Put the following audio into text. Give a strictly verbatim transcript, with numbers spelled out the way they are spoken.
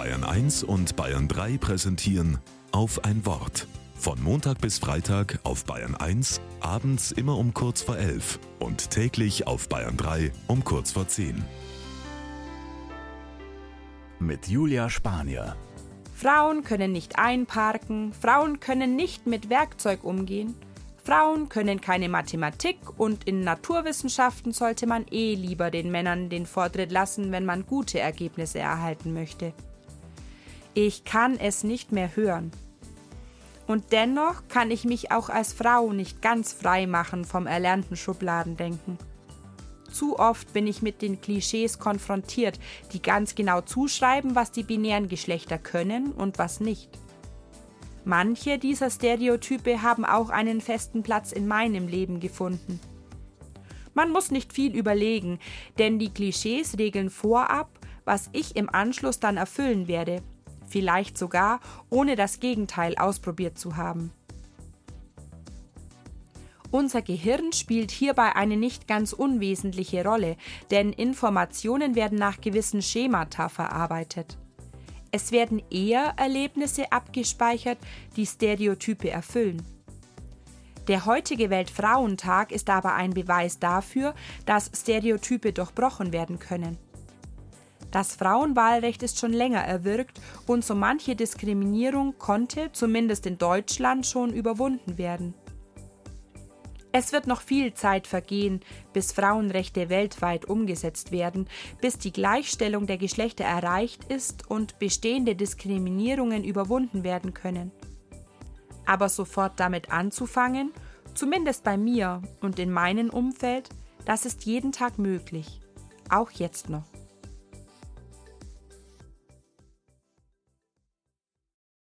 Bayern eins und Bayern drei präsentieren Auf ein Wort. Von Montag bis Freitag auf Bayern eins, abends immer um kurz vor elf und täglich auf Bayern drei um kurz vor zehn. Mit Julia Spanier. Frauen können nicht einparken, Frauen können nicht mit Werkzeug umgehen, Frauen können keine Mathematik und in Naturwissenschaften sollte man eh lieber den Männern den Vortritt lassen, wenn man gute Ergebnisse erhalten möchte. Ich kann es nicht mehr hören. Und dennoch kann ich mich auch als Frau nicht ganz frei machen vom erlernten Schubladendenken. Zu oft bin ich mit den Klischees konfrontiert, die ganz genau zuschreiben, was die binären Geschlechter können und was nicht. Manche dieser Stereotype haben auch einen festen Platz in meinem Leben gefunden. Man muss nicht viel überlegen, denn die Klischees regeln vorab, was ich im Anschluss dann erfüllen werde, vielleicht sogar, ohne das Gegenteil ausprobiert zu haben. Unser Gehirn spielt hierbei eine nicht ganz unwesentliche Rolle, denn Informationen werden nach gewissen Schemata verarbeitet. Es werden eher Erlebnisse abgespeichert, die Stereotype erfüllen. Der heutige Weltfrauentag ist aber ein Beweis dafür, dass Stereotype durchbrochen werden können. Das Frauenwahlrecht ist schon länger erwirkt und so manche Diskriminierung konnte, zumindest in Deutschland, schon überwunden werden. Es wird noch viel Zeit vergehen, bis Frauenrechte weltweit umgesetzt werden, bis die Gleichstellung der Geschlechter erreicht ist und bestehende Diskriminierungen überwunden werden können. Aber sofort damit anzufangen, zumindest bei mir und in meinem Umfeld, das ist jeden Tag möglich, auch jetzt noch.